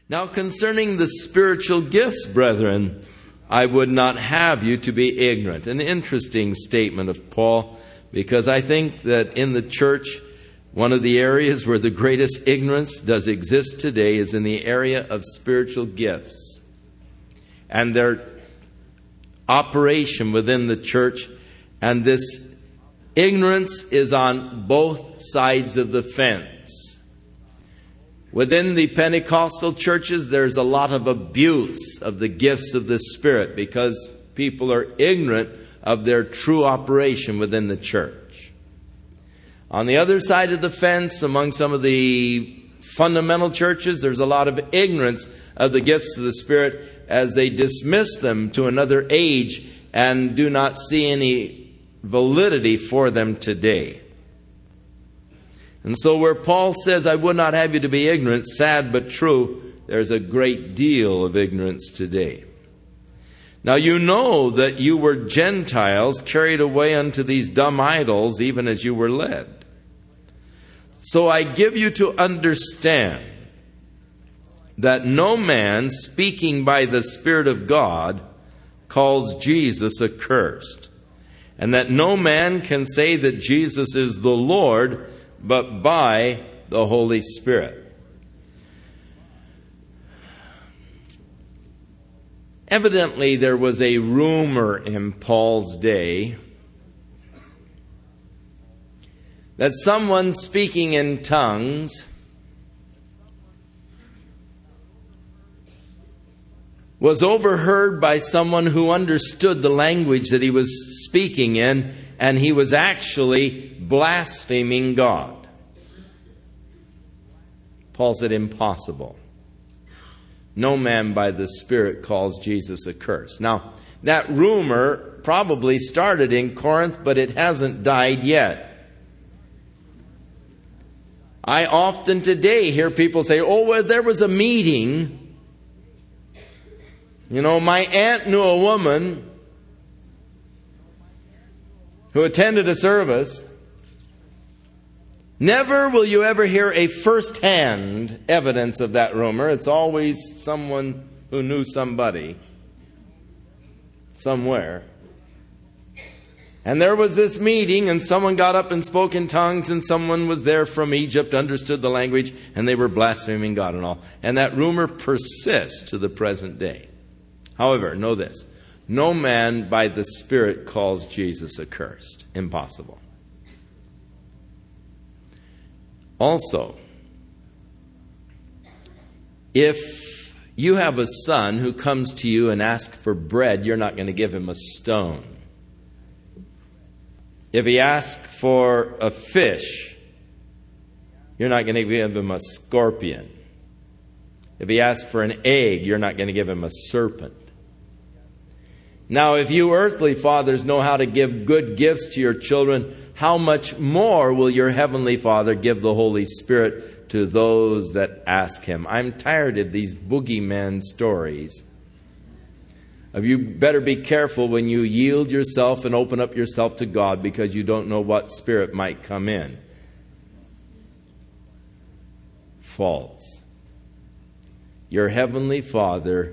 Now concerning the spiritual gifts, brethren, I would not have you to be ignorant. An interesting statement of Paul, because I think that in the church, one of the areas where the greatest ignorance does exist today is in the area of spiritual gifts and their operation within the church. And this ignorance is on both sides of the fence. Within the Pentecostal churches, there's a lot of abuse of the gifts of the Spirit because people are ignorant of their true operation within the church. On the other side of the fence, among some of the fundamental churches, there's a lot of ignorance of the gifts of the Spirit as they dismiss them to another age and do not see any validity for them today. And so where Paul says, I would not have you to be ignorant, sad but true, there's a great deal of ignorance today. Now you know that you were Gentiles carried away unto these dumb idols, even as you were led. So I give you to understand that no man speaking by the Spirit of God calls Jesus accursed, and that no man can say that Jesus is the Lord but by the Holy Spirit. Evidently, there was a rumor in Paul's day that someone speaking in tongues was overheard by someone who understood the language that he was speaking in, and he was actually blaspheming God. Paul said, impossible. No man by the Spirit calls Jesus accursed. Now, that rumor probably started in Corinth, but it hasn't died yet. I often today hear people say, oh, well, there was a meeting. You know, my aunt knew a woman who attended a service. Never will you ever hear a first-hand evidence of that rumor. It's always someone who knew somebody somewhere. And there was this meeting, and someone got up and spoke in tongues, and someone was there from Egypt, understood the language, and they were blaspheming God and all. And that rumor persists to the present day. However, know this. No man by the Spirit calls Jesus accursed. Impossible. Also, if you have a son who comes to you and asks for bread, you're not going to give him a stone. If he asks for a fish, you're not going to give him a scorpion. If he asks for an egg, you're not going to give him a serpent. Now, if you earthly fathers know how to give good gifts to your children, how much more will your heavenly Father give the Holy Spirit to those that ask Him? I'm tired of these boogeyman stories. You better be careful when you yield yourself and open up yourself to God, because you don't know what spirit might come in. False. Your heavenly Father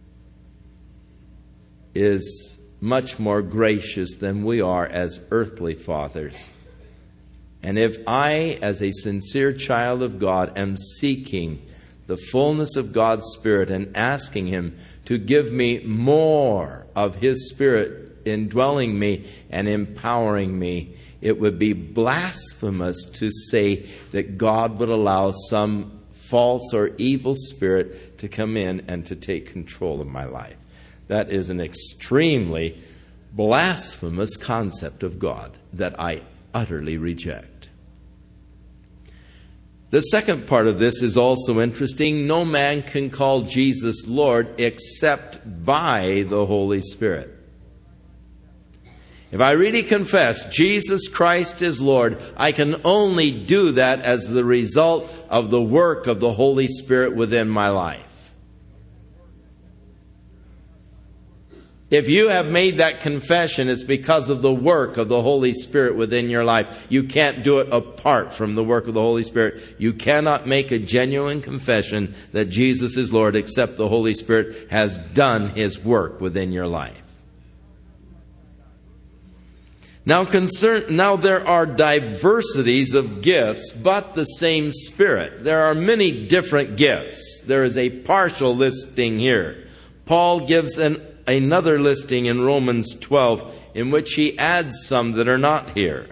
is much more gracious than we are as earthly fathers. And if I, as a sincere child of God, am seeking the fullness of God's Spirit and asking Him to give me more of His Spirit indwelling me and empowering me, it would be blasphemous to say that God would allow some false or evil spirit to come in and to take control of my life. That is an extremely blasphemous concept of God that I utterly reject. The second part of this is also interesting. No man can call Jesus Lord except by the Holy Spirit. If I really confess Jesus Christ is Lord, I can only do that as the result of the work of the Holy Spirit within my life. If you have made that confession, it's because of the work of the Holy Spirit within your life. You can't do it apart from the work of the Holy Spirit. You cannot make a genuine confession that Jesus is Lord except the Holy Spirit has done His work within your life. Now there are diversities of gifts, but the same Spirit. There are many different gifts. There is a partial listing here. Paul gives another listing in Romans 12 in which he adds some that are not here.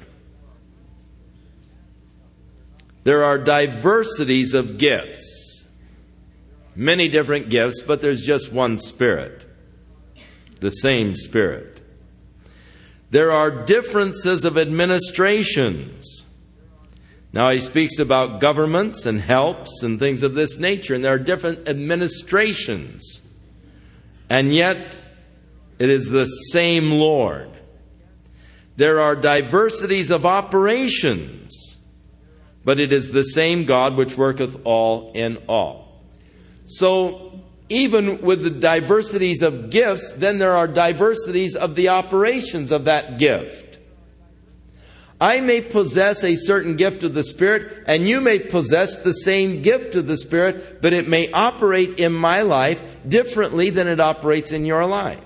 There are diversities of gifts. Many different gifts, but there's just one Spirit. The same Spirit. There are differences of administrations. Now he speaks about governments and helps and things of this nature, and there are different administrations. And yet, it is the same Lord. There are diversities of operations, but it is the same God which worketh all in all. So, even with the diversities of gifts, then there are diversities of the operations of that gift. I may possess a certain gift of the Spirit, and you may possess the same gift of the Spirit, but it may operate in my life differently than it operates in your life.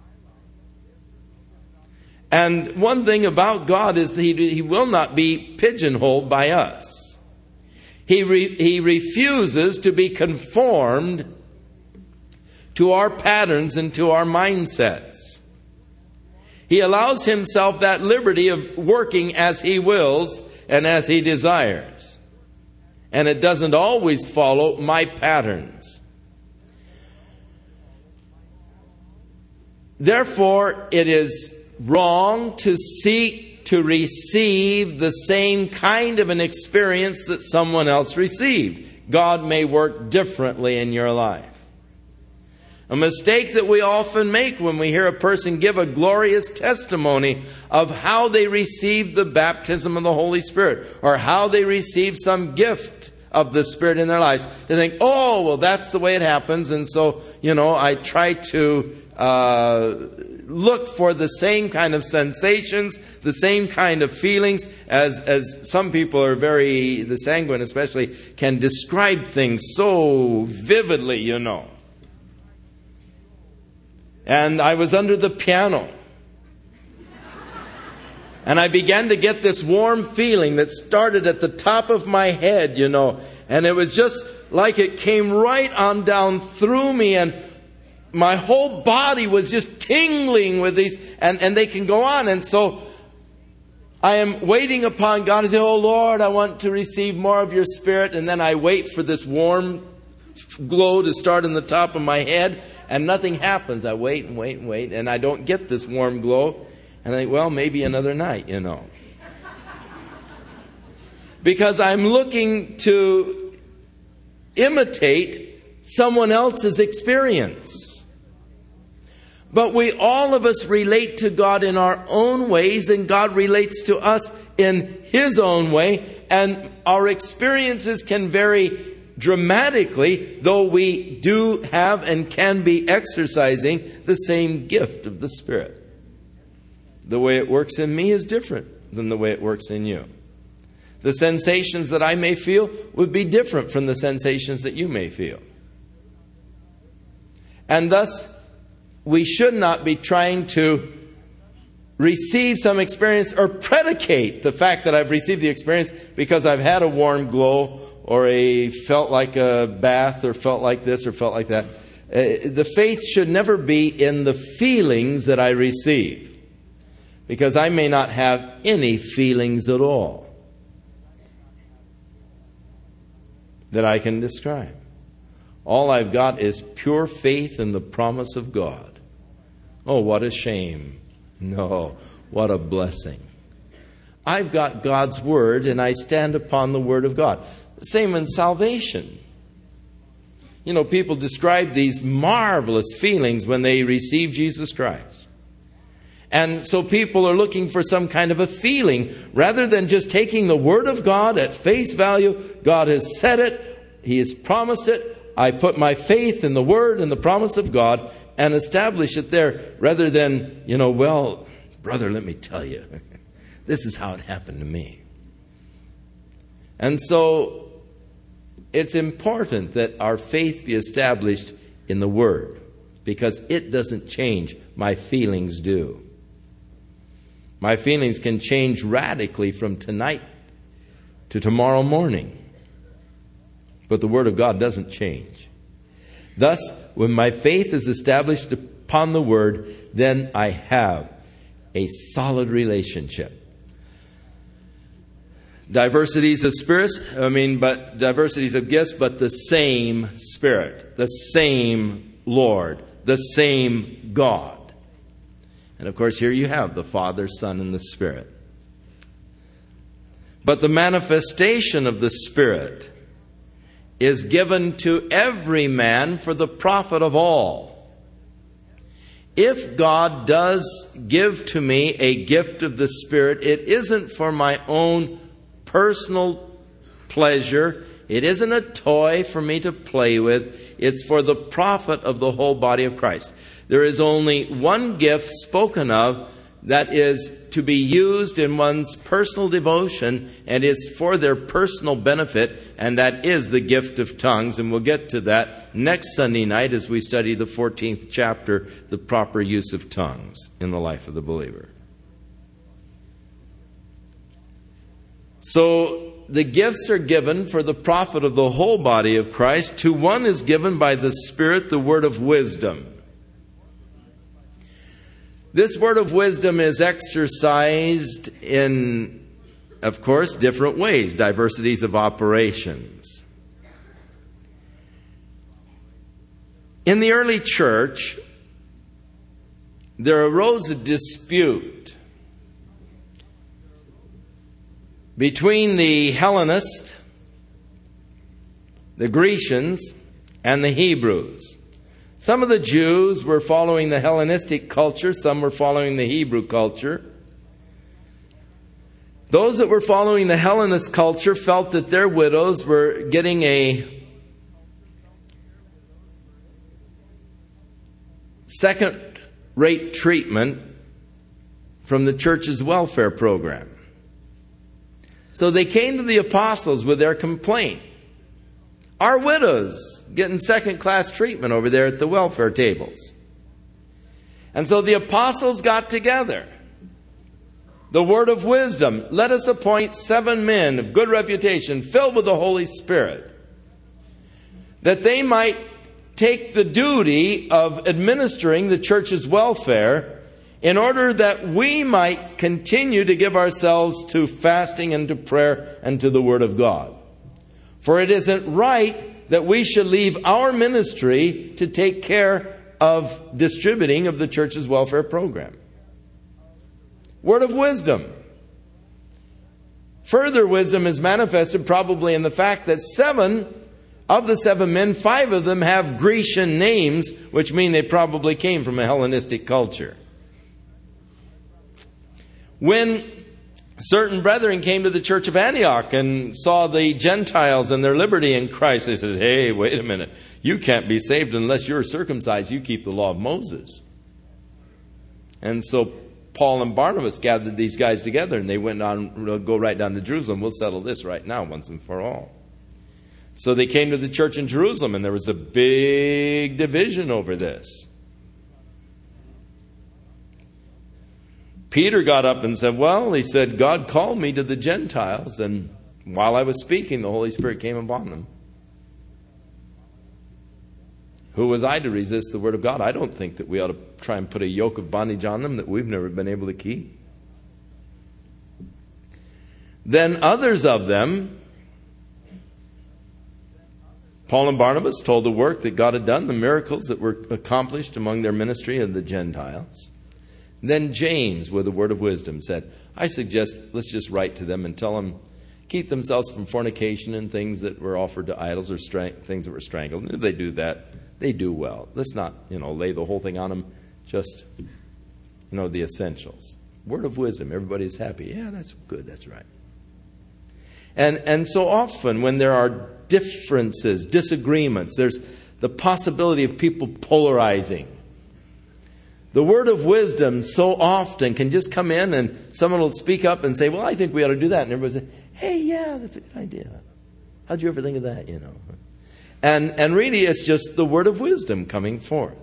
And one thing about God is that He will not be pigeonholed by us. He refuses to be conformed to our patterns and to our mindsets. He allows Himself that liberty of working as He wills and as He desires. And it doesn't always follow my patterns. Therefore, it is wrong to seek to receive the same kind of an experience that someone else received. God may work differently in your life. A mistake that we often make when we hear a person give a glorious testimony of how they received the baptism of the Holy Spirit or how they received some gift of the Spirit in their lives. They think, oh, well, that's the way it happens. And so, I try to look for the same kind of sensations, the same kind of feelings as some people are the sanguine especially, can describe things so vividly, And I was under the piano. And I began to get this warm feeling that started at the top of my head, And it was just like it came right on down through me. And my whole body was just tingling with these. And they can go on. And so I am waiting upon God and say, oh Lord, I want to receive more of your Spirit. And then I wait for this warm glow to start in the top of my head. And nothing happens. I wait and wait and wait. And I don't get this warm glow. And I think, well, maybe another night, Because I'm looking to imitate someone else's experience. But all of us relate to God in our own ways. And God relates to us in His own way. And our experiences can vary dramatically, though we do have and can be exercising the same gift of the Spirit. The way it works in me is different than the way it works in you. The sensations that I may feel would be different from the sensations that you may feel. And thus, we should not be trying to receive some experience or predicate the fact that I've received the experience because I've had a warm glow or felt like a bath, or felt like this, or felt like that. The faith should never be in the feelings that I receive, because I may not have any feelings at all that I can describe. All I've got is pure faith in the promise of God. Oh, what a shame. No, what a blessing. I've got God's Word, and I stand upon the Word of God. Same in salvation. People describe these marvelous feelings when they receive Jesus Christ. And so people are looking for some kind of a feeling rather than just taking the Word of God at face value. God has said it. He has promised it. I put my faith in the Word and the promise of God, and establish it there rather than, well, brother, let me tell you, this is how it happened to me. And so it's important that our faith be established in the Word, because it doesn't change. My feelings do. My feelings can change radically from tonight to tomorrow morning. But the Word of God doesn't change. Thus, when my faith is established upon the Word, then I have a solid relationship. Diversities of spirits, diversities of gifts, but the same Spirit, the same Lord, the same God. And of course, here you have the Father, Son, and the Spirit. But the manifestation of the Spirit is given to every man for the profit of all. If God does give to me a gift of the Spirit, it isn't for my own personal pleasure. It isn't a toy for me to play with. It's for the profit of the whole body of Christ. There is only one gift spoken of that is to be used in one's personal devotion and is for their personal benefit, and that is the gift of tongues. And we'll get to that next Sunday night as we study the 14th chapter, the proper use of tongues in the life of the believer. So the gifts are given for the profit of the whole body of Christ. To one is given by the Spirit the word of wisdom. This word of wisdom is exercised in, of course, different ways, diversities of operations. In the early church, there arose a dispute between the Hellenists, the Grecians, and the Hebrews. Some of the Jews were following the Hellenistic culture, some were following the Hebrew culture. Those that were following the Hellenist culture felt that their widows were getting a second-rate treatment from the church's welfare program. So they came to the apostles with their complaint. Our widows getting second-class treatment over there at the welfare tables. And so the apostles got together. The word of wisdom, let us appoint 7 men of good reputation, filled with the Holy Spirit, that they might take the duty of administering the church's welfare, in order that we might continue to give ourselves to fasting and to prayer and to the Word of God. For it isn't right that we should leave our ministry to take care of distributing of the church's welfare program. Word of wisdom. Further wisdom is manifested probably in the fact that 7 of the 7 men, 5 of them have Grecian names, which mean they probably came from a Hellenistic culture. When certain brethren came to the church of Antioch and saw the Gentiles and their liberty in Christ, they said, hey, wait a minute. You can't be saved unless you're circumcised. You keep the law of Moses. And so Paul and Barnabas gathered these guys together, and they went on, we'll go right down to Jerusalem. We'll settle this right now once and for all. So they came to the church in Jerusalem, and there was a big division over this. Peter got up and said, he said, God called me to the Gentiles, and while I was speaking, the Holy Spirit came upon them. Who was I to resist the Word of God? I don't think that we ought to try and put a yoke of bondage on them that we've never been able to keep. Then others of them, Paul and Barnabas, told the work that God had done, the miracles that were accomplished among their ministry of the Gentiles. Then James, with a word of wisdom, said, I suggest let's just write to them and tell them, keep themselves from fornication and things that were offered to idols or things that were strangled. And if they do that, they do well. Let's not, lay the whole thing on them, just, the essentials. Word of wisdom, everybody's happy. Yeah, that's good, that's right. And so often when there are differences, disagreements, there's the possibility of people polarizing. The word of wisdom so often can just come in and someone will speak up and say, well, I think we ought to do that. And everybody will say, hey, yeah, that's a good idea. How'd you ever think of that, And really it's just the word of wisdom coming forth.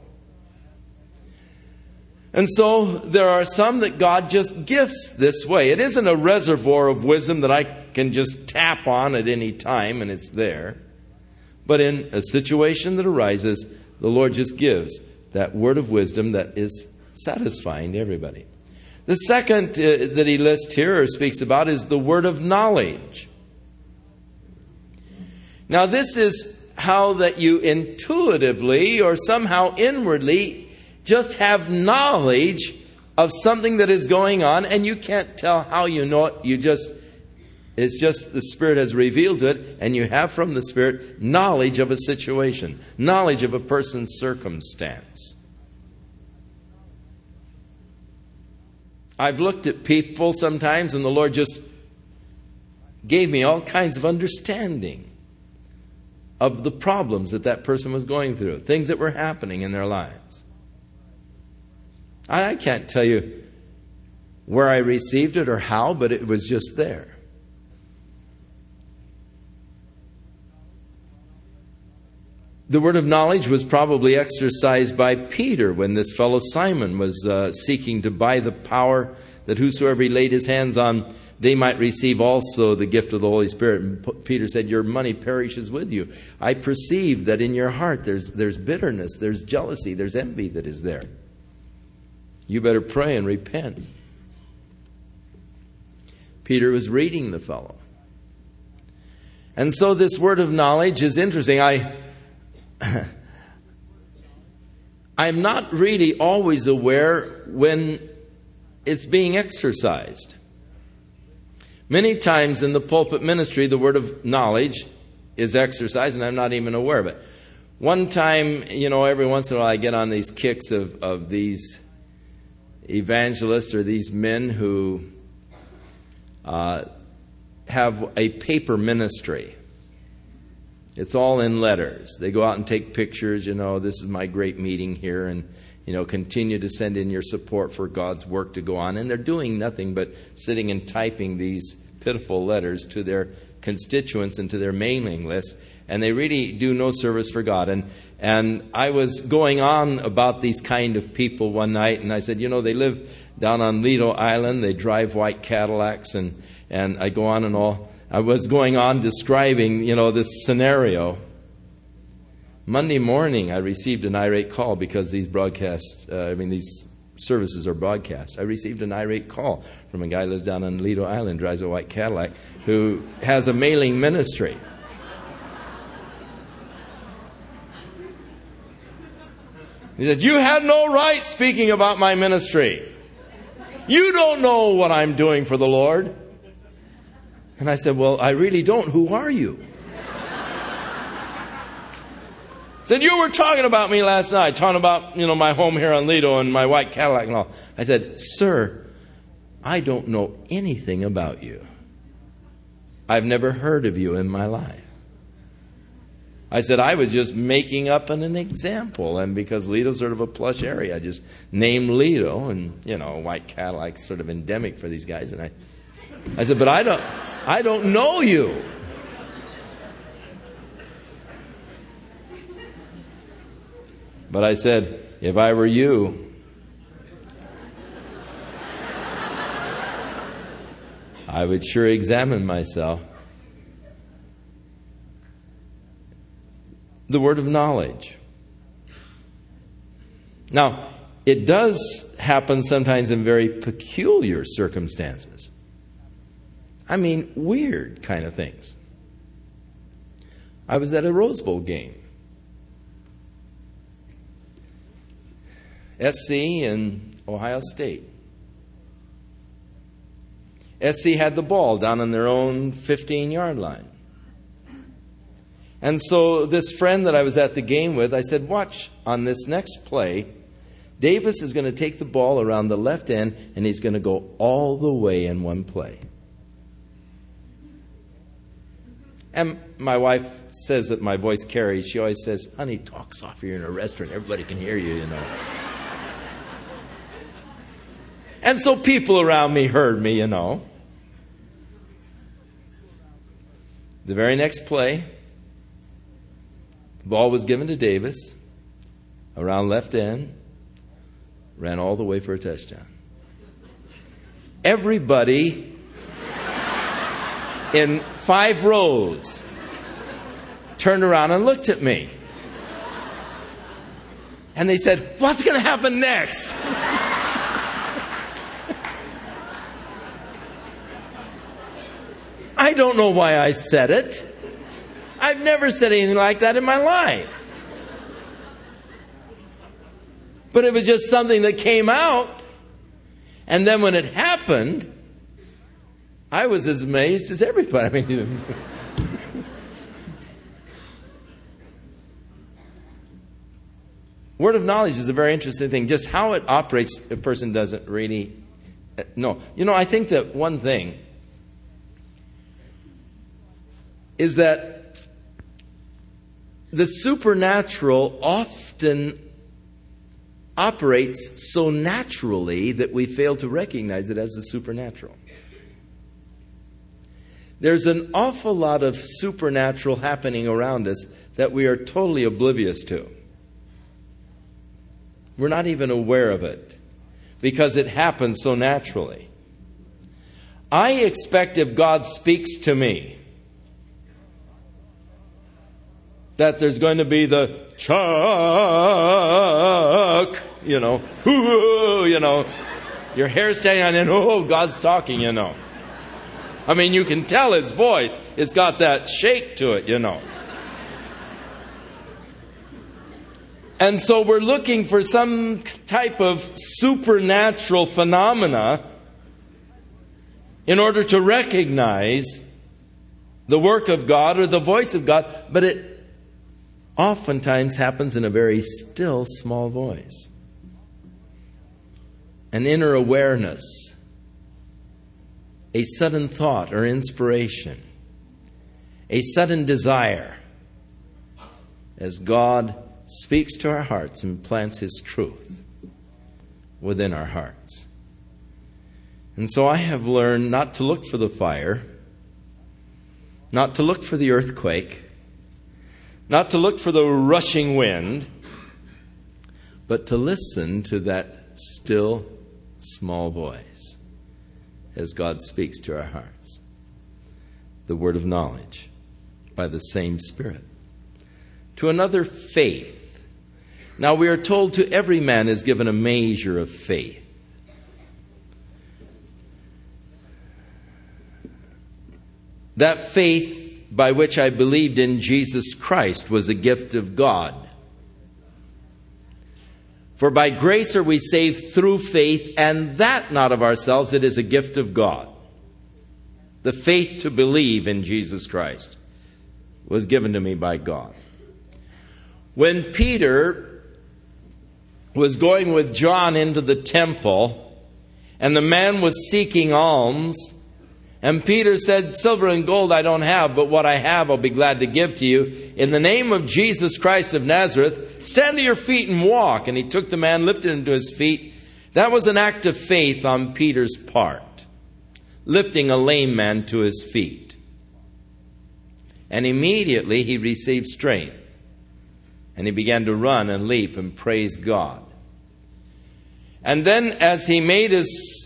And so there are some that God just gifts this way. It isn't a reservoir of wisdom that I can just tap on at any time and it's there. But in a situation that arises, the Lord just gives that word of wisdom that is satisfying to everybody. The second that he lists here or speaks about is the word of knowledge. Now this is how that you intuitively or somehow inwardly just have knowledge of something that is going on, and you can't tell how you know it. It's just the Spirit has revealed to it, and you have from the Spirit knowledge of a situation, knowledge of a person's circumstance. I've looked at people sometimes, and the Lord just gave me all kinds of understanding of the problems that person was going through, things that were happening in their lives. I can't tell you where I received it or how, but it was just there. The word of knowledge was probably exercised by Peter when this fellow Simon was seeking to buy the power that whosoever he laid his hands on, they might receive also the gift of the Holy Spirit. And Peter said, your money perishes with you. I perceive that in your heart there's bitterness, there's jealousy, there's envy that is there. You better pray and repent. Peter was reading the fellow. And so this word of knowledge is interesting. I'm not really always aware when it's being exercised. Many times in the pulpit ministry, the word of knowledge is exercised, and I'm not even aware of it. One time, every once in a while I get on these kicks of these evangelists or these men who have a paper ministry. It's all in letters. They go out and take pictures, this is my great meeting here, and, continue to send in your support for God's work to go on. And they're doing nothing but sitting and typing these pitiful letters to their constituents and to their mailing list. And they really do no service for God. And I was going on about these kind of people one night, and I said, they live down on Lido Island. They drive white Cadillacs, and I go on and all. I was going on describing, this scenario. Monday morning, I received an irate call because these services are broadcast. I received an irate call from a guy who lives down on Lido Island, drives a white Cadillac, who has a mailing ministry. He said, you had no right speaking about my ministry. You don't know what I'm doing for the Lord. And I said, well, I really don't. Who are you? Said, you were talking about me last night, talking about, my home here on Lido and my white Cadillac and all. I said, sir, I don't know anything about you. I've never heard of you in my life. I said, I was just making up an example. And because Lido's sort of a plush area, I just named Lido. And, white Cadillac's sort of endemic for these guys. And I said, but I don't know you. But I said, if I were you, I would sure examine myself. The word of knowledge. Now, it does happen sometimes in very peculiar circumstances. I mean, weird kind of things. I was at a Rose Bowl game. SC and Ohio State. SC had the ball down on their own 15-yard line. And so this friend that I was at the game with, I said, watch on this next play. Davis is going to take the ball around the left end, and he's going to go all the way in one play. And my wife says that my voice carries. She always says, honey, talk soft. You're in a restaurant. Everybody can hear you, And so people around me heard me, The very next play, the ball was given to Davis, around left end, ran all the way for a touchdown. Everybody in 5 rows turned around and looked at me. And they said, "What's going to happen next?" I don't know why I said it. I've never said anything like that in my life. But it was just something that came out. And then when it happened, I was as amazed as everybody. Word of knowledge is a very interesting thing. Just how it operates, a person doesn't really know. I think that one thing is that the supernatural often operates so naturally that we fail to recognize it as the supernatural. There's an awful lot of supernatural happening around us that we are totally oblivious to. We're not even aware of it because it happens so naturally. I expect if God speaks to me that there's going to be the Chuck, your hair standing on end, God's talking, I mean, you can tell his voice. It's got that shake to it, And so we're looking for some type of supernatural phenomena in order to recognize the work of God or the voice of God, but it oftentimes happens in a very still, small voice. An inner awareness, a sudden thought or inspiration, a sudden desire, as God speaks to our hearts and plants His truth within our hearts. And so I have learned not to look for the fire, not to look for the earthquake, not to look for the rushing wind, but to listen to that still, small voice as God speaks to our hearts. The word of knowledge by the same Spirit. To another, faith. Now we are told to every man is given a measure of faith. That faith by which I believed in Jesus Christ was a gift of God. For by grace are we saved through faith, and that not of ourselves, it is a gift of God. The faith to believe in Jesus Christ was given to me by God. When Peter was going with John into the temple, and the man was seeking alms, and Peter said, "Silver and gold I don't have, but what I have I'll be glad to give to you. In the name of Jesus Christ of Nazareth, stand to your feet and walk." And he took the man, lifted him to his feet. That was an act of faith on Peter's part, lifting a lame man to his feet. And immediately he received strength. And he began to run and leap and praise God. And then as he made his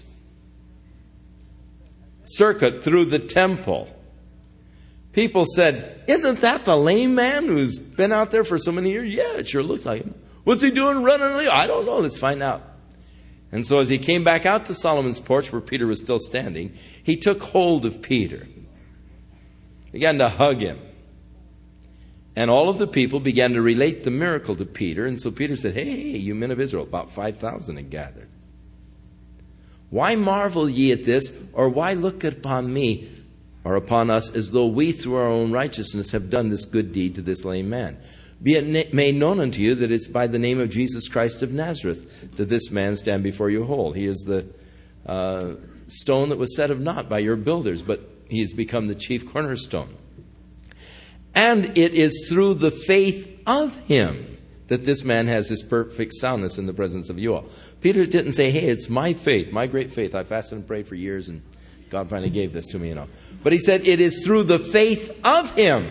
circuit through the temple, people said, "Isn't that the lame man who's been out there for so many years?" "Yeah, it sure looks like him." "What's he doing running?" "I don't know. Let's find out." And so as he came back out to Solomon's porch where Peter was still standing, he took hold of Peter, began to hug him. And all of the people began to relate the miracle to Peter. And so Peter said, "Hey, you men of Israel," about 5,000 had gathered. "Why marvel ye at this, or why look upon me, or upon us, as though we through our own righteousness have done this good deed to this lame man? Be it made known unto you that it's by the name of Jesus Christ of Nazareth that this man stand before you whole. He is the stone that was set of naught by your builders, but he has become the chief cornerstone. And it is through the faith of him that this man has this perfect soundness in the presence of you all. Peter didn't say, hey, it's my faith, my great faith. I fasted and prayed for years and God finally gave this to me, But he said it is through the faith of him.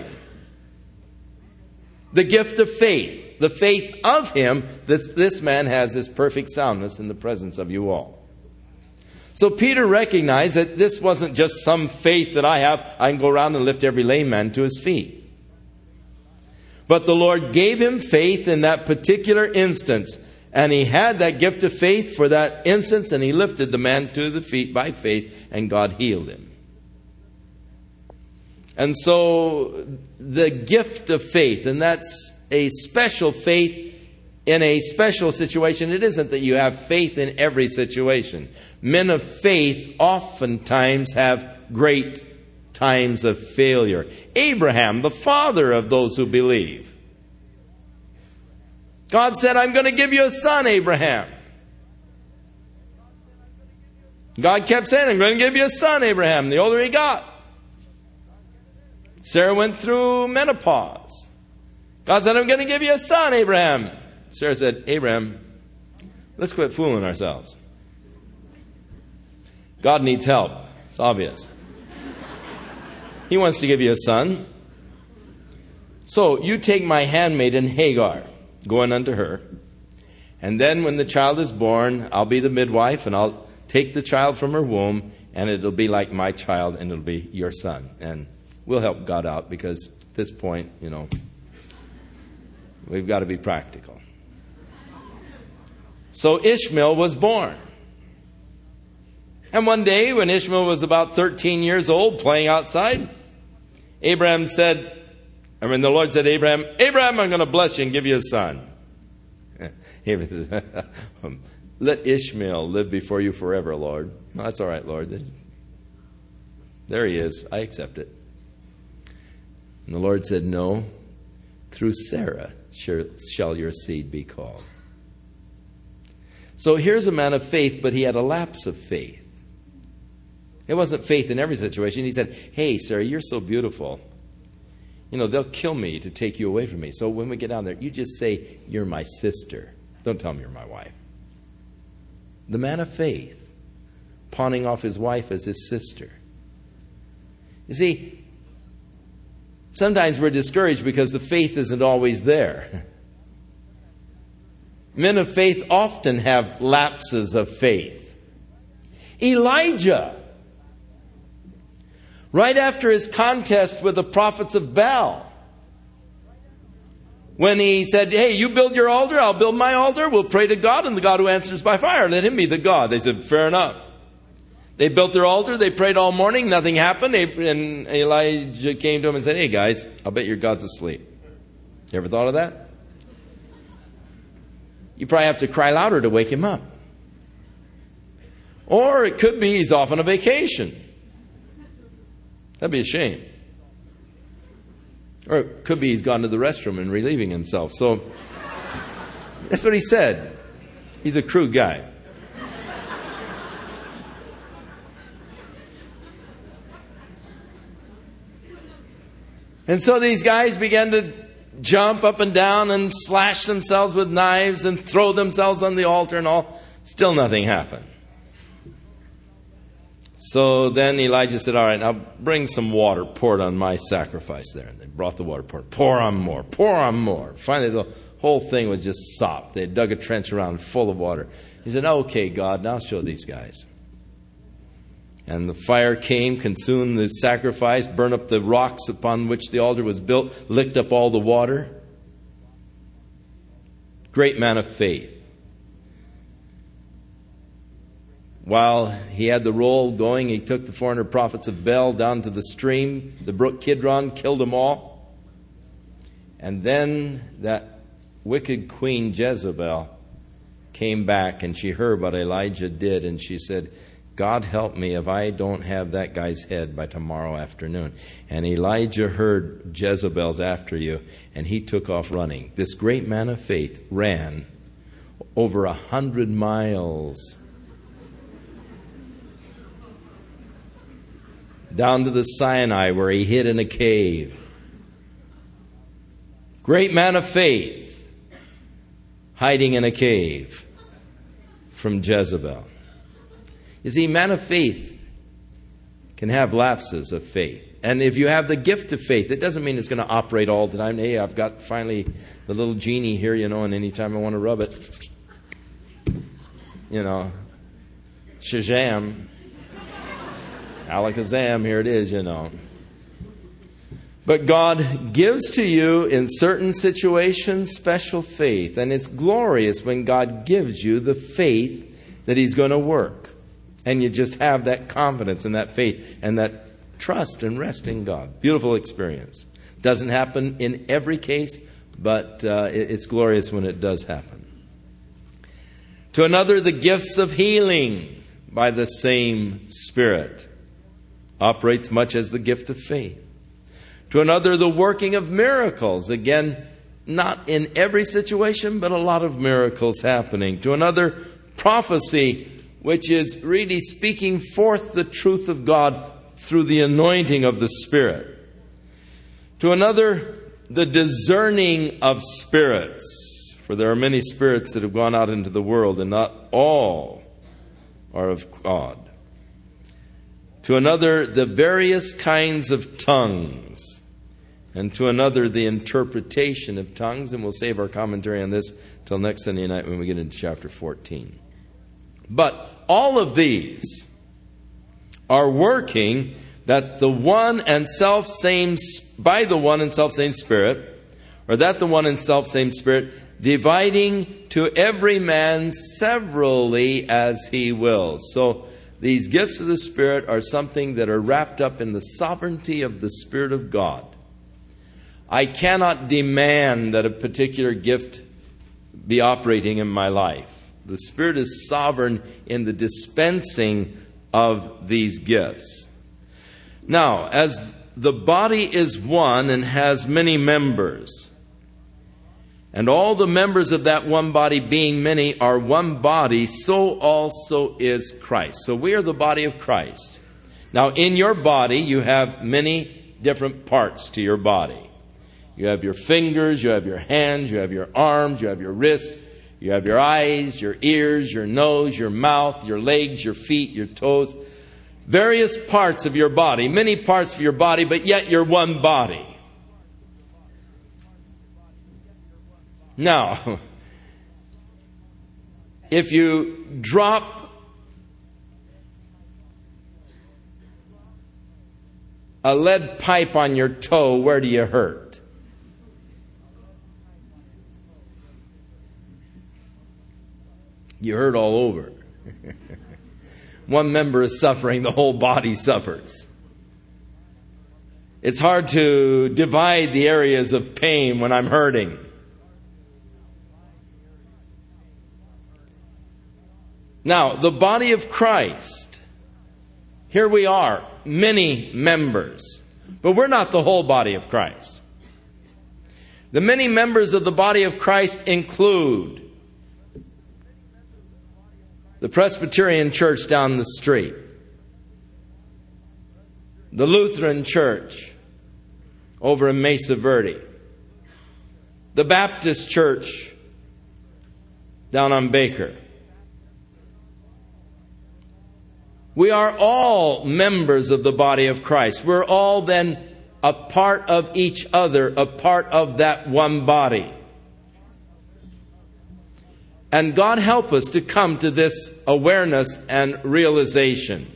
The gift of faith. The faith of him that this man has this perfect soundness in the presence of you all. So Peter recognized that this wasn't just some faith that I have. I can go around and lift every lame man to his feet. But the Lord gave him faith in that particular instance. And he had that gift of faith for that instance. And he lifted the man to the feet by faith. And God healed him. And so the gift of faith. And that's a special faith in a special situation. It isn't that you have faith in every situation. Men of faith oftentimes have great times of failure. Abraham, the father of those who believe. God said, I'm going to give you a son, Abraham. God kept saying, I'm going to give you a son, Abraham. The older he got. Sarah went through menopause. God said, I'm going to give you a son, Abraham. Sarah said, Abraham, let's quit fooling ourselves. God needs help. It's obvious. He wants to give you a son. So you take my handmaiden Hagar, going unto her. And then when the child is born, I'll be the midwife and I'll take the child from her womb and it'll be like my child and it'll be your son. And we'll help God out because at this point, we've got to be practical. So Ishmael was born. And one day when Ishmael was about 13 years old playing outside, the Lord said, Abraham, I'm going to bless you and give you a son. Abraham said, let Ishmael live before you forever, Lord. No, that's all right, Lord. There he is. I accept it. And the Lord said, no, through Sarah shall your seed be called. So here's a man of faith, but he had a lapse of faith. It wasn't faith in every situation. He said, hey, Sarah, you're so beautiful. They'll kill me to take you away from me. So when we get down there, you just say, you're my sister. Don't tell me you're my wife. The man of faith, pawning off his wife as his sister. You see, sometimes we're discouraged because the faith isn't always there. Men of faith often have lapses of faith. Elijah, right after his contest with the prophets of Baal, when he said, hey, you build your altar, I'll build my altar, we'll pray to God, and the God who answers by fire, let him be the God. They said, fair enough. They built their altar, they prayed all morning, nothing happened, and Elijah came to him and said, hey guys, I'll bet your God's asleep. You ever thought of that? You probably have to cry louder to wake him up. Or it could be he's off on a vacation. That'd be a shame. Or it could be he's gone to the restroom and relieving himself. So that's what he said. He's a crude guy. And so these guys began to jump up and down and slash themselves with knives and throw themselves on the altar and all. Still nothing happened. So then Elijah said, all right, now bring some water, pour it on my sacrifice there. And they brought the water, pour on more, pour on more. Finally, the whole thing was just sopped. They had dug a trench around full of water. He said, okay, God, now show these guys. And the fire came, consumed the sacrifice, burned up the rocks upon which the altar was built, licked up all the water. Great man of faith. While he had the roll going, he took the 400 prophets of Baal down to the stream, the brook Kidron, killed them all. And then that wicked queen Jezebel came back and she heard what Elijah did and she said, God help me if I don't have that guy's head by tomorrow afternoon. And Elijah heard Jezebel's after you, and he took off running. This great man of faith ran over 100 miles down to the Sinai where he hid in a cave. Great man of faith. hiding in a cave from Jezebel. You see, man of faith can have lapses of faith. And if you have the gift of faith, it doesn't mean it's going to operate all the time. Hey, I've got finally the little genie here, and anytime I want to rub it, shazam, alakazam, here it is, But God gives to you in certain situations special faith. And it's glorious when God gives you the faith that He's going to work. And you just have that confidence and that faith and that trust and rest in God. Beautiful experience. Doesn't happen in every case, but it's glorious when it does happen. To another, the gifts of healing by the same Spirit. Operates much as the gift of faith. To another, the working of miracles. Again, not in every situation, but a lot of miracles happening. To another, prophecy, which is really speaking forth the truth of God through the anointing of the Spirit. To another, the discerning of spirits. For there are many spirits that have gone out into the world, and not all are of God. To another, the various kinds of tongues. And to another, the interpretation of tongues. And we'll save our commentary on this till next Sunday night when we get into chapter 14. But all of these are working that the one and self-same, by the one and self-same Spirit, or that the one and self-same Spirit, dividing to every man severally as He wills. So these gifts of the Spirit are something that are wrapped up in the sovereignty of the Spirit of God. I cannot demand that a particular gift be operating in my life. The Spirit is sovereign in the dispensing of these gifts. Now, as the body is one and has many members, and all the members of that one body being many are one body, so also is Christ. So we are the body of Christ. Now, in your body, you have many different parts to your body. You have your fingers, you have your hands, you have your arms, you have your wrists, you have your eyes, your ears, your nose, your mouth, your legs, your feet, your toes. Various parts of your body, many parts of your body, but yet you're one body. Now, if you drop a lead pipe on your toe, where do you hurt? You hurt all over. One member is suffering, the whole body suffers. It's hard to divide the areas of pain when I'm hurting. Now, the body of Christ, here we are, many members, but we're not the whole body of Christ. The many members of the body of Christ include the Presbyterian Church down the street, the Lutheran Church over in Mesa Verde, the Baptist Church down on Baker. We are all members of the body of Christ. We're all then a part of each other, a part of that one body. And God help us to come to this awareness and realization.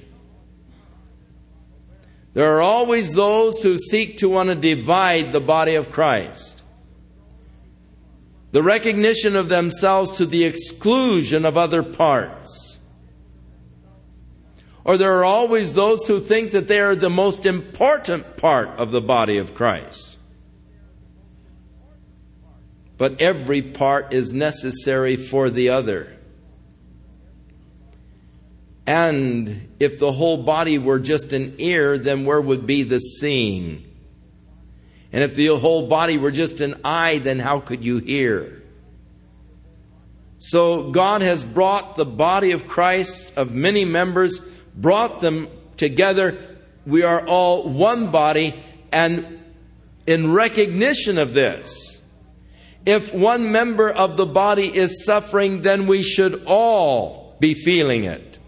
There are always those who seek to want to divide the body of Christ. The recognition of themselves to the exclusion of other parts. Or there are always those who think that they are the most important part of the body of Christ. But every part is necessary for the other. And if the whole body were just an ear, then where would be the seeing? And if the whole body were just an eye, then how could you hear? So God has brought the body of Christ of many members, brought them together. We are all one body, and in recognition of this, If one member of the body is suffering, then we should all be feeling it.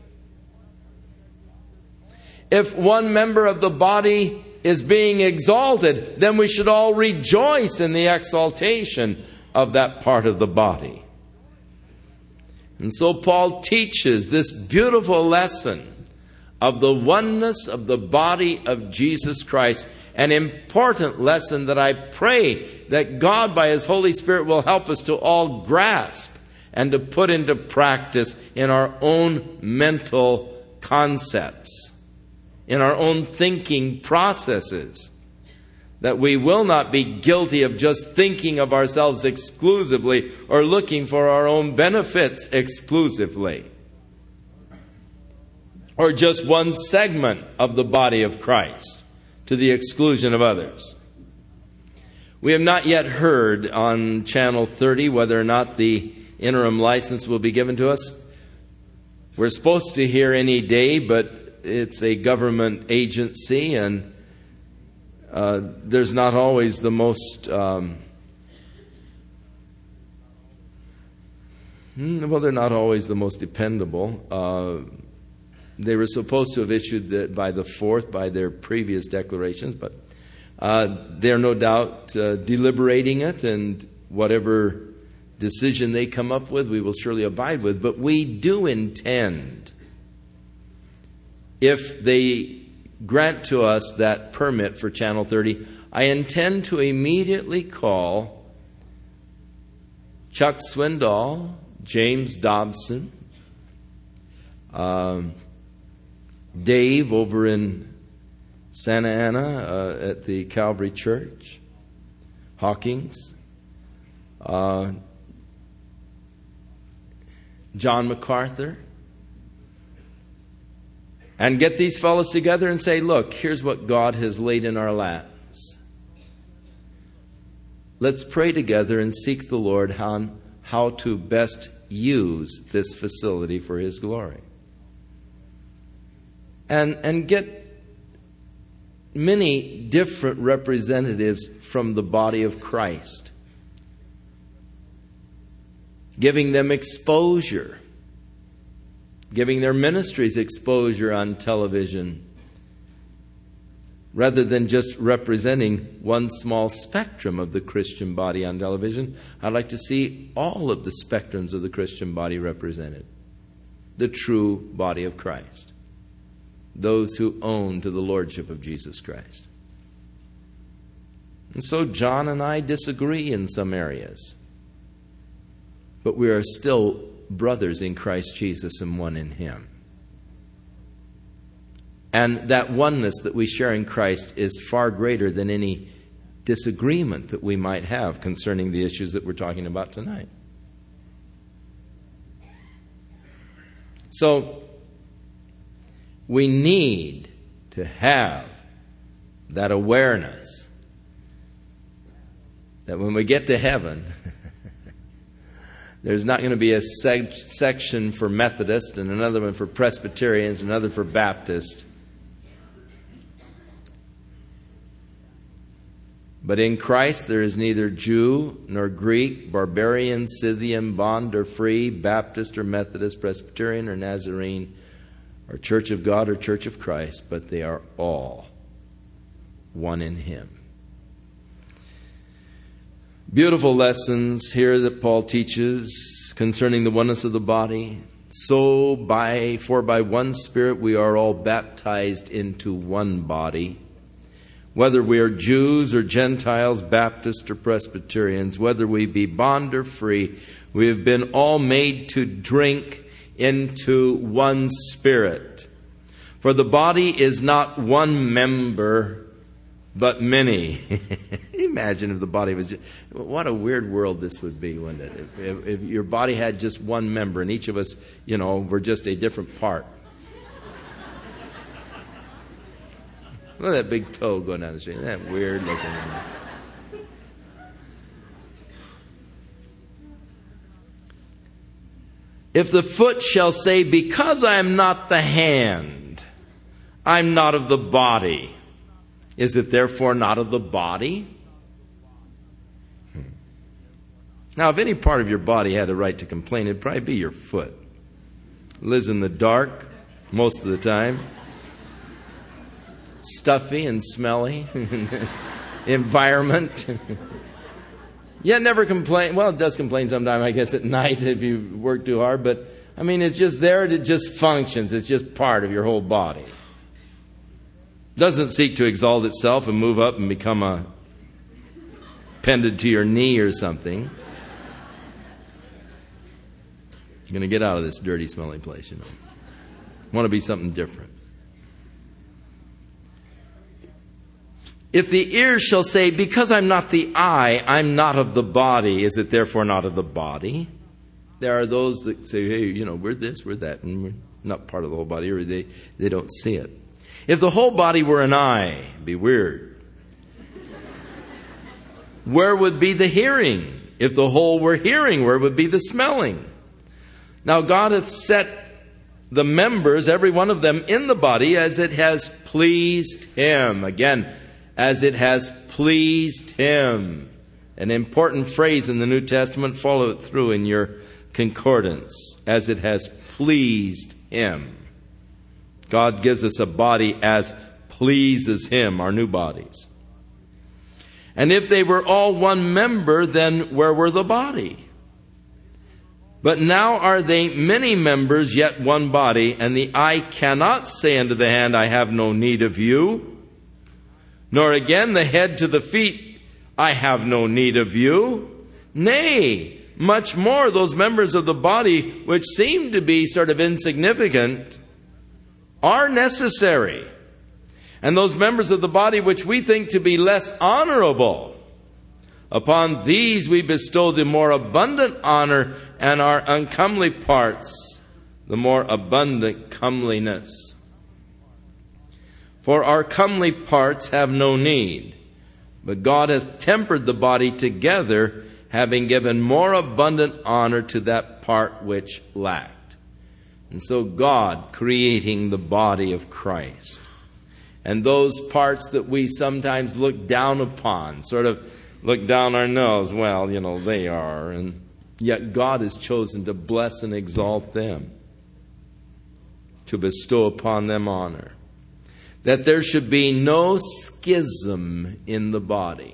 If one member of the body is being exalted, then we should all rejoice in the exaltation of that part of the body. And so Paul teaches this beautiful lesson of the oneness of the body of Jesus Christ, an important lesson that I pray that God by His Holy Spirit will help us to all grasp and to put into practice in our own mental concepts, in our own thinking processes, that we will not be guilty of just thinking of ourselves exclusively or looking for our own benefits exclusively, or just one segment of the body of Christ to the exclusion of others. We have not yet heard on Channel 30 whether or not the interim license will be given to us. We're supposed to hear any day, but it's a government agency, and there's not always the most they're not always the most dependable. They were supposed to have issued that by the 4th by their previous declarations, but they're no doubt deliberating it, and whatever decision they come up with, we will surely abide with. But we do intend, if they grant to us that permit for Channel 30, I intend to immediately call Chuck Swindoll, James Dobson, Dave over in Santa Ana at the Calvary Church, Hawkins, John MacArthur, and get these fellows together and say, look, here's what God has laid in our laps. Let's pray together and seek the Lord on how to best use this facility for His glory. And get many different representatives from the body of Christ, giving them exposure, giving their ministries exposure on television, rather than just representing one small spectrum of the Christian body on television. I'd like to see all of the spectrums of the Christian body represented, the true body of Christ, those who own to the lordship of Jesus Christ. And so John and I disagree in some areas, but we are still brothers in Christ Jesus and one in Him. And that oneness that we share in Christ is far greater than any disagreement that we might have concerning the issues that we're talking about tonight. So we need to have that awareness that when we get to heaven, there's not going to be a section for Methodist and another one for Presbyterians, another for Baptist. But in Christ there is neither Jew nor Greek, barbarian, Scythian, bond or free, Baptist or Methodist, Presbyterian or Nazarene, or Church of God or Church of Christ, but they are all one in Him. Beautiful lessons here that Paul teaches concerning the oneness of the body. For by one Spirit we are all baptized into one body. Whether we are Jews or Gentiles, Baptists or Presbyterians, whether we be bond or free, we have been all made to drink into one Spirit. For the body is not one member, but many. Imagine if the body was just... What a weird world this would be, wouldn't it? If your body had just one member and each of us, were just a different part. Look at that big toe going down the street. Isn't that weird looking? If the foot shall say, because I am not the hand, I'm not of the body, is it therefore not of the body? Now, if any part of your body had a right to complain, it'd probably be your foot. It lives in the dark most of the time. Stuffy and smelly environment. Yeah, never complain. Well, it does complain sometime, I guess, at night if you work too hard. But, I mean, it's just there. It just functions. It's just part of your whole body. Doesn't seek to exalt itself and move up and become a appended to your knee or something. You're going to get out of this dirty, smelly place, you know. Want to be something different. If the ear shall say, because I'm not the eye, I'm not of the body, is it therefore not of the body? There are those that say, hey, you know, we're this, we're that, and we're not part of the whole body, or they don't see it. If the whole body were an eye, it'd be weird. Where would be the hearing? If the whole were hearing, where would be the smelling? Now God hath set the members, every one of them, in the body as it has pleased Him. Again, as it has pleased Him. An important phrase in the New Testament. Follow it through in your concordance. As it has pleased Him. God gives us a body as pleases Him, our new bodies. And if they were all one member, then where were the body? But now are they many members, yet one body, and the eye cannot say unto the hand, I have no need of you. Nor again the head to the feet, I have no need of you. Nay, much more those members of the body which seem to be sort of insignificant are necessary. And those members of the body which we think to be less honorable, upon these we bestow the more abundant honor, and our uncomely parts the more abundant comeliness. For our comely parts have no need, but God hath tempered the body together, having given more abundant honor to that part which lacked. And so God creating the body of Christ. And those parts that we sometimes look down upon, sort of look down our nose, well, you know, they are. And yet God has chosen to bless and exalt them, to bestow upon them honor. That there should be no schism in the body,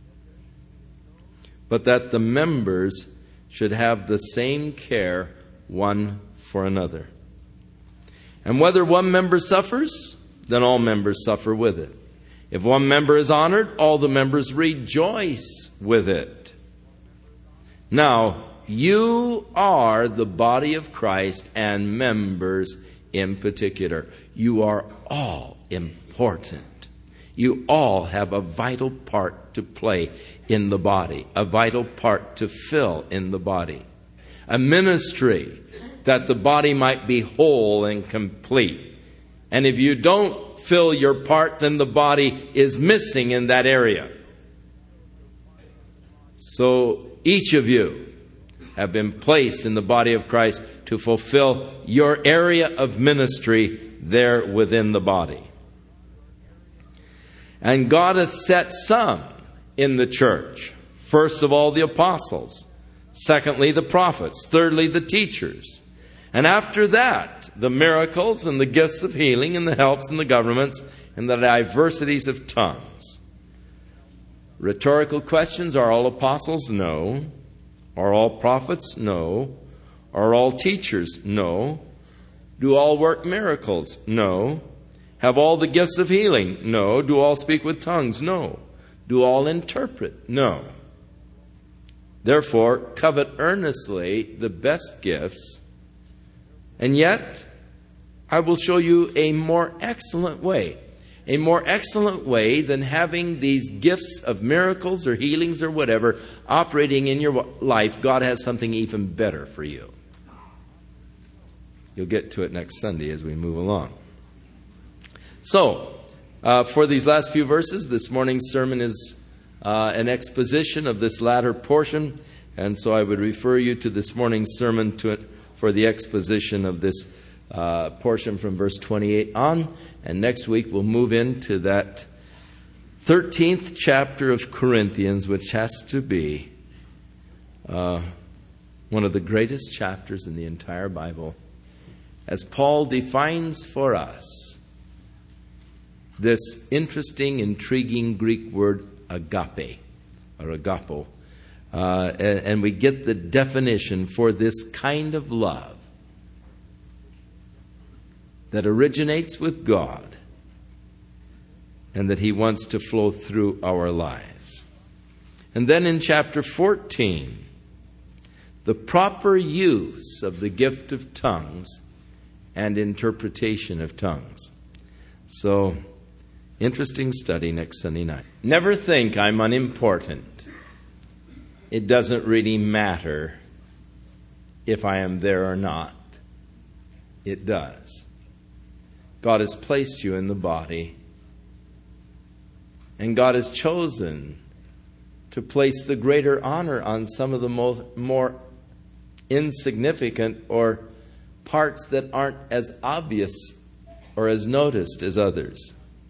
but that the members should have the same care one for another. And whether one member suffers, then all members suffer with it. If one member is honored, all the members rejoice with it. Now, you are the body of Christ and members in particular. You are all important. You all have a vital part to play in the body, a vital part to fill in the body, a ministry that the body might be whole and complete. And if you don't fill your part, then the body is missing in that area. So each of you have been placed in the body of Christ to fulfill your area of ministry there within the body. And God hath set some in the church. First of all, the apostles. Secondly, the prophets. Thirdly, the teachers. And after that, the miracles and the gifts of healing and the helps and the governments and the diversities of tongues. Rhetorical questions. Are all apostles? No. Are all prophets? No. Are all teachers? No. Do all work miracles? No. Have all the gifts of healing? No. Do all speak with tongues? No. Do all interpret? No. Therefore, covet earnestly the best gifts. And yet, I will show you a more excellent way. A more excellent way than having these gifts of miracles or healings or whatever operating in your life. God has something even better for you. You'll get to it next Sunday as we move along. So, for these last few verses, this morning's sermon is an exposition of this latter portion. And so I would refer you to this morning's sermon for the exposition of this portion from verse 28 on. And next week we'll move into that 13th chapter of Corinthians, which has to be one of the greatest chapters in the entire Bible, as Paul defines for us this interesting, intriguing Greek word agape, or agapo. And we get the definition for this kind of love that originates with God and that He wants to flow through our lives. And then in chapter 14, the proper use of the gift of tongues and interpretation of tongues. So, interesting study next Sunday night. Never think I'm unimportant. It doesn't really matter if I am there or not. It does. God has placed you in the body, and God has chosen to place the greater honor on some of the more insignificant or parts that aren't as obvious or as noticed as others.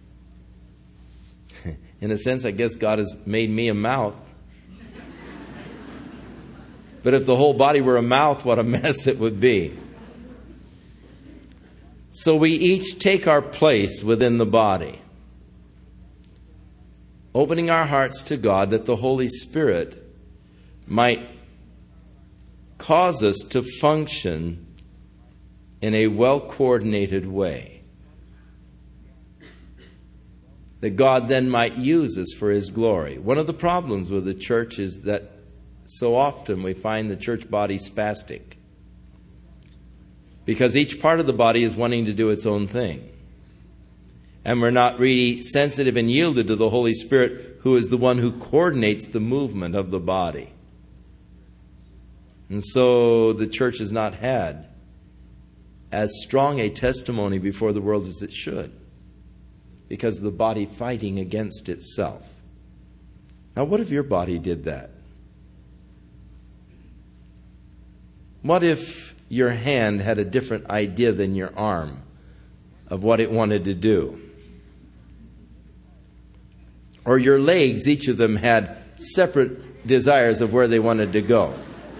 In a sense, I guess God has made me a mouth. But if the whole body were a mouth, what a mess it would be. So we each take our place within the body, opening our hearts to God that the Holy Spirit might cause us to function in a well-coordinated way, that God then might use us for His glory. One of the problems with the church is that so often we find the church body spastic, because each part of the body is wanting to do its own thing. And we're not really sensitive and yielded to the Holy Spirit, who is the one who coordinates the movement of the body. And so the church has not had as strong a testimony before the world as it should, because of the body fighting against itself. Now, what if your body did that? What if your hand had a different idea than your arm of what it wanted to do? Or your legs, each of them had separate desires of where they wanted to go.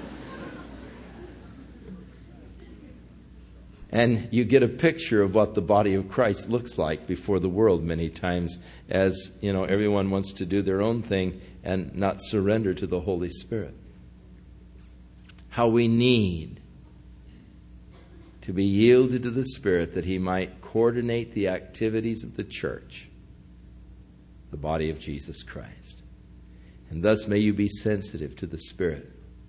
And you get a picture of what the body of Christ looks like before the world many times, as everyone wants to do their own thing and not surrender to the Holy Spirit. How we need to be yielded to the Spirit that He might coordinate the activities of the church, the body of Jesus Christ. And thus may you be sensitive to the Spirit,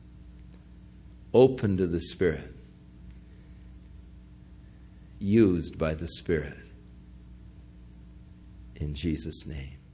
open to the Spirit, used by the Spirit. In Jesus' name.